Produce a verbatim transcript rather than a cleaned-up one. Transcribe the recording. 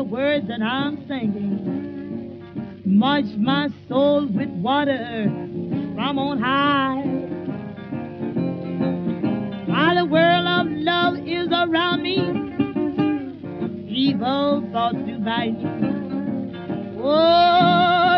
words that I'm singing. Much my soul with water from on high. While the world of love is around me, evil thoughts do bite. Oh,